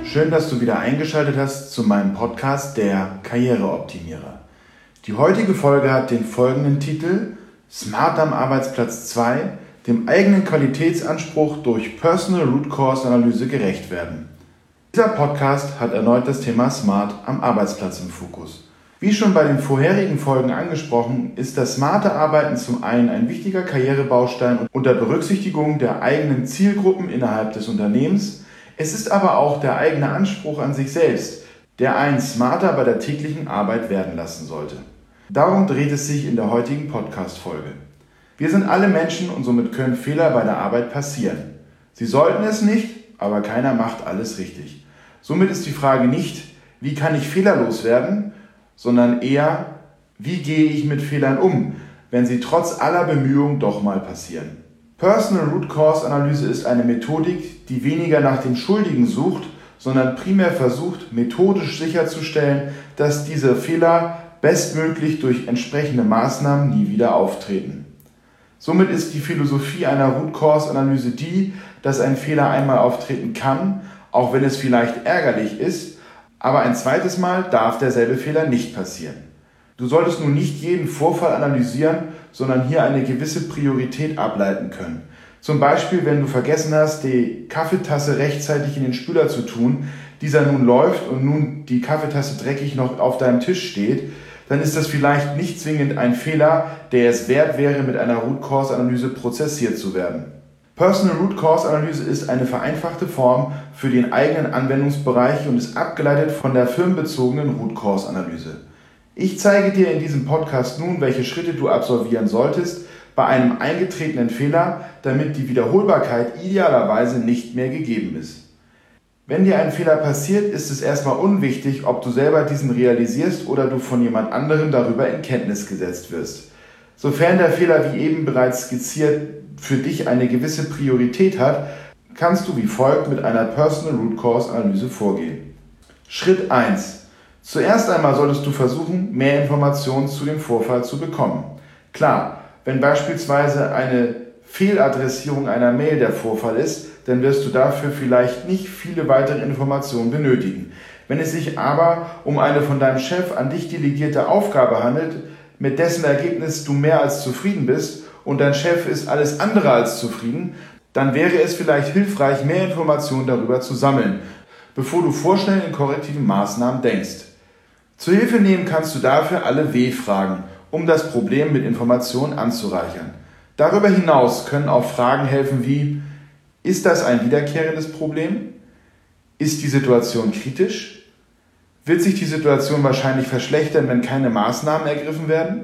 Schön, dass du wieder eingeschaltet hast zu meinem Podcast Der Karriereoptimierer. Die heutige Folge hat den folgenden Titel: Smart am Arbeitsplatz 2, dem eigenen Qualitätsanspruch durch Personal Root Cause Analyse gerecht werden. Dieser Podcast hat erneut das Thema Smart am Arbeitsplatz im Fokus. Wie schon bei den vorherigen Folgen angesprochen, ist das smarte Arbeiten zum einen ein wichtiger Karrierebaustein unter Berücksichtigung der eigenen Zielgruppen innerhalb des Unternehmens. Es ist aber auch der eigene Anspruch an sich selbst, der einen smarter bei der täglichen Arbeit werden lassen sollte. Darum dreht es sich in der heutigen Podcast-Folge. Wir sind alle Menschen und somit können Fehler bei der Arbeit passieren. Sie sollten es nicht, aber keiner macht alles richtig. Somit ist die Frage nicht, wie kann ich fehlerlos werden, sondern eher, wie gehe ich mit Fehlern um, wenn sie trotz aller Bemühungen doch mal passieren. Personal Root Cause Analyse ist eine Methodik, die weniger nach den Schuldigen sucht, sondern primär versucht, methodisch sicherzustellen, dass diese Fehler bestmöglich durch entsprechende Maßnahmen nie wieder auftreten. Somit ist die Philosophie einer Root Cause Analyse die, dass ein Fehler einmal auftreten kann, auch wenn es vielleicht ärgerlich ist, aber ein zweites Mal darf derselbe Fehler nicht passieren. Du solltest nun nicht jeden Vorfall analysieren, sondern hier eine gewisse Priorität ableiten können. Zum Beispiel, wenn du vergessen hast, die Kaffeetasse rechtzeitig in den Spüler zu tun, dieser nun läuft und nun die Kaffeetasse dreckig noch auf deinem Tisch steht, dann ist das vielleicht nicht zwingend ein Fehler, der es wert wäre, mit einer Root Cause Analyse prozessiert zu werden. Personal Root Cause Analyse ist eine vereinfachte Form für den eigenen Anwendungsbereich und ist abgeleitet von der firmenbezogenen Root Cause Analyse. Ich zeige dir in diesem Podcast nun, welche Schritte du absolvieren solltest bei einem eingetretenen Fehler, damit die Wiederholbarkeit idealerweise nicht mehr gegeben ist. Wenn dir ein Fehler passiert, ist es erstmal unwichtig, ob du selber diesen realisierst oder du von jemand anderem darüber in Kenntnis gesetzt wirst. Sofern der Fehler, wie eben bereits skizziert, für dich eine gewisse Priorität hat, kannst du wie folgt mit einer Personal Root Cause Analyse vorgehen. Schritt 1. Zuerst einmal solltest du versuchen, mehr Informationen zu dem Vorfall zu bekommen. Klar, wenn beispielsweise eine Fehladressierung einer Mail der Vorfall ist, dann wirst du dafür vielleicht nicht viele weitere Informationen benötigen. Wenn es sich aber um eine von deinem Chef an dich delegierte Aufgabe handelt, mit dessen Ergebnis du mehr als zufrieden bist und dein Chef ist alles andere als zufrieden, dann wäre es vielleicht hilfreich, mehr Informationen darüber zu sammeln, bevor du vorschnell in korrektiven Maßnahmen denkst. Zur Hilfe nehmen kannst du dafür alle W-Fragen, um das Problem mit Informationen anzureichern. Darüber hinaus können auch Fragen helfen wie: Ist das ein wiederkehrendes Problem? Ist die Situation kritisch? Wird sich die Situation wahrscheinlich verschlechtern, wenn keine Maßnahmen ergriffen werden?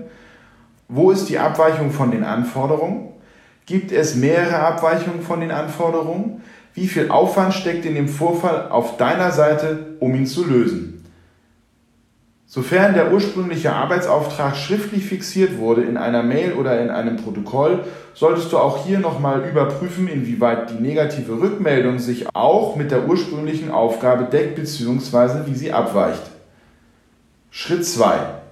Wo ist die Abweichung von den Anforderungen? Gibt es mehrere Abweichungen von den Anforderungen? Wie viel Aufwand steckt in dem Vorfall auf deiner Seite, um ihn zu lösen? Sofern der ursprüngliche Arbeitsauftrag schriftlich fixiert wurde in einer Mail oder in einem Protokoll, solltest du auch hier nochmal überprüfen, inwieweit die negative Rückmeldung sich auch mit der ursprünglichen Aufgabe deckt bzw. wie sie abweicht. Schritt 2.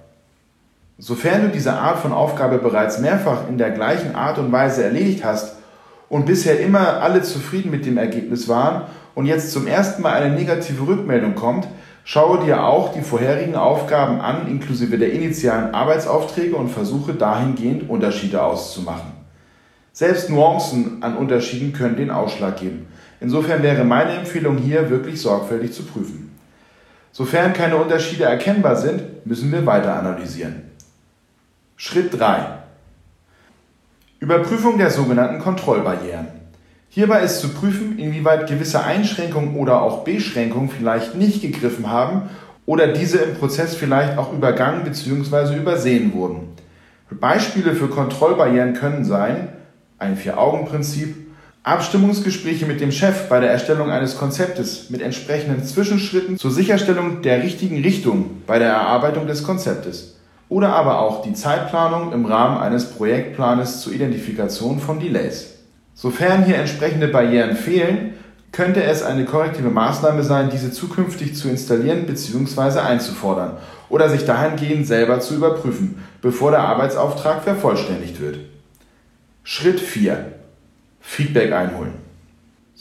Sofern du diese Art von Aufgabe bereits mehrfach in der gleichen Art und Weise erledigt hast und bisher immer alle zufrieden mit dem Ergebnis waren und jetzt zum ersten Mal eine negative Rückmeldung kommt, schaue dir auch die vorherigen Aufgaben an, inklusive der initialen Arbeitsaufträge, und versuche dahingehend Unterschiede auszumachen. Selbst Nuancen an Unterschieden können den Ausschlag geben. Insofern wäre meine Empfehlung hier, wirklich sorgfältig zu prüfen. Sofern keine Unterschiede erkennbar sind, müssen wir weiter analysieren. Schritt 3. Überprüfung der sogenannten Kontrollbarrieren. Hierbei ist zu prüfen, inwieweit gewisse Einschränkungen oder auch Beschränkungen vielleicht nicht gegriffen haben oder diese im Prozess vielleicht auch übergangen bzw. übersehen wurden. Beispiele für Kontrollbarrieren können sein: ein Vier-Augen-Prinzip, Abstimmungsgespräche mit dem Chef bei der Erstellung eines Konzeptes mit entsprechenden Zwischenschritten zur Sicherstellung der richtigen Richtung bei der Erarbeitung des Konzeptes oder aber auch die Zeitplanung im Rahmen eines Projektplanes zur Identifikation von Delays. Sofern hier entsprechende Barrieren fehlen, könnte es eine korrektive Maßnahme sein, diese zukünftig zu installieren bzw. einzufordern oder sich dahingehend selber zu überprüfen, bevor der Arbeitsauftrag vervollständigt wird. Schritt 4. Feedback einholen.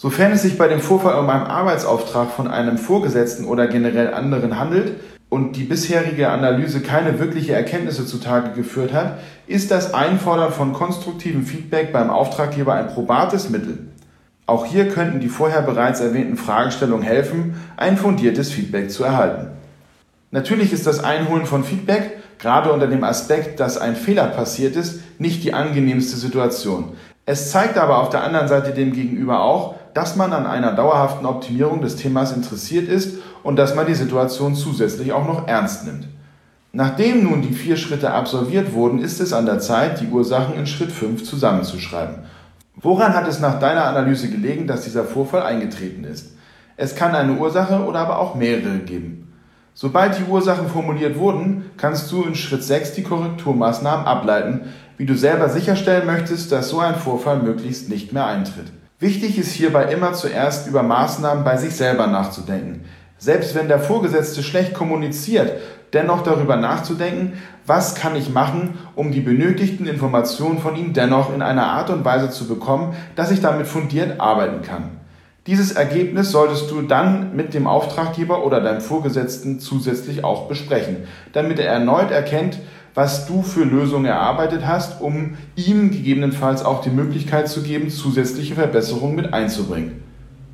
Sofern es sich bei dem Vorfall um einen Arbeitsauftrag von einem Vorgesetzten oder generell anderen handelt und die bisherige Analyse keine wirkliche Erkenntnisse zutage geführt hat, ist das Einfordern von konstruktivem Feedback beim Auftraggeber ein probates Mittel. Auch hier könnten die vorher bereits erwähnten Fragestellungen helfen, ein fundiertes Feedback zu erhalten. Natürlich ist das Einholen von Feedback, gerade unter dem Aspekt, dass ein Fehler passiert ist, nicht die angenehmste Situation. Es zeigt aber auf der anderen Seite dem Gegenüber auch, dass man an einer dauerhaften Optimierung des Themas interessiert ist und dass man die Situation zusätzlich auch noch ernst nimmt. Nachdem nun die 4 Schritte absolviert wurden, ist es an der Zeit, die Ursachen in Schritt 5 zusammenzuschreiben. Woran hat es nach deiner Analyse gelegen, dass dieser Vorfall eingetreten ist? Es kann eine Ursache oder aber auch mehrere geben. Sobald die Ursachen formuliert wurden, kannst du in Schritt 6 die Korrekturmaßnahmen ableiten, wie du selber sicherstellen möchtest, dass so ein Vorfall möglichst nicht mehr eintritt. Wichtig ist hierbei immer zuerst über Maßnahmen bei sich selber nachzudenken. Selbst wenn der Vorgesetzte schlecht kommuniziert, dennoch darüber nachzudenken, was kann ich machen, um die benötigten Informationen von ihm dennoch in einer Art und Weise zu bekommen, dass ich damit fundiert arbeiten kann. Dieses Ergebnis solltest du dann mit dem Auftraggeber oder deinem Vorgesetzten zusätzlich auch besprechen, damit er erneut erkennt, was du für Lösungen erarbeitet hast, um ihm gegebenenfalls auch die Möglichkeit zu geben, zusätzliche Verbesserungen mit einzubringen.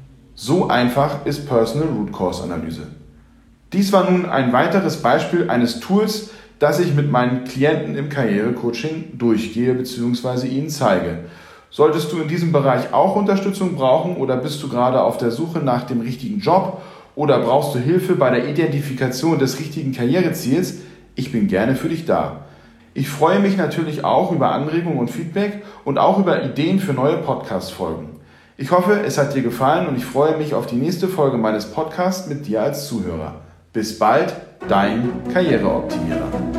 So einfach ist Personal Root Cause Analyse. Dies war nun ein weiteres Beispiel eines Tools, das ich mit meinen Klienten im Karrierecoaching durchgehe bzw. ihnen zeige. Solltest du in diesem Bereich auch Unterstützung brauchen oder bist du gerade auf der Suche nach dem richtigen Job oder brauchst du Hilfe bei der Identifikation des richtigen Karriereziels? Ich bin gerne für dich da. Ich freue mich natürlich auch über Anregungen und Feedback und auch über Ideen für neue Podcast-Folgen. Ich hoffe, es hat dir gefallen und ich freue mich auf die nächste Folge meines Podcasts mit dir als Zuhörer. Bis bald, dein Karriereoptimierer.